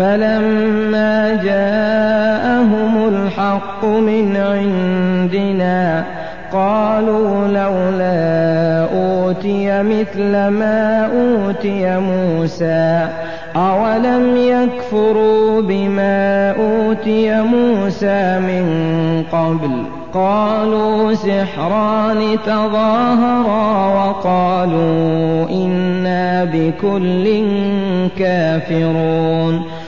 فلما جاءهم الحق من عندنا قالوا لولا أوتي مثل ما أوتي موسى أولم يكفروا بما أوتي موسى من قبل قالوا سحران تظاهرا وقالوا إنا بكل كافرون